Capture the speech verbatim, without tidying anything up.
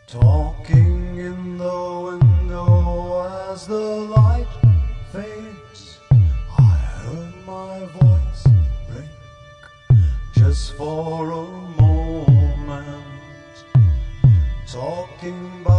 Talking in the window as the light fades, I heard my voice break just for a moment, talking about